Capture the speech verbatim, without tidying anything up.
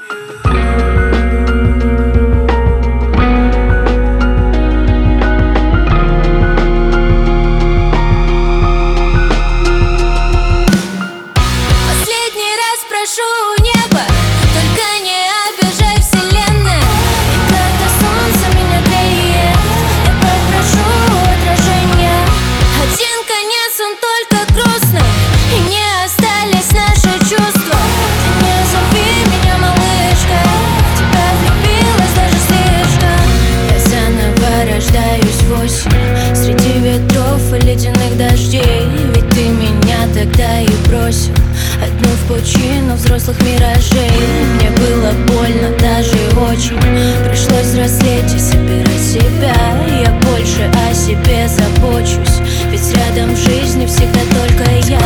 Среди ветров и ледяных дождей. Ведь ты меня тогда и бросил одну в пучину взрослых миражей. Мне было больно даже очень. Пришлось взрослеть и собирать себя. Я больше о себе забочусь, ведь рядом в жизни всегда только я.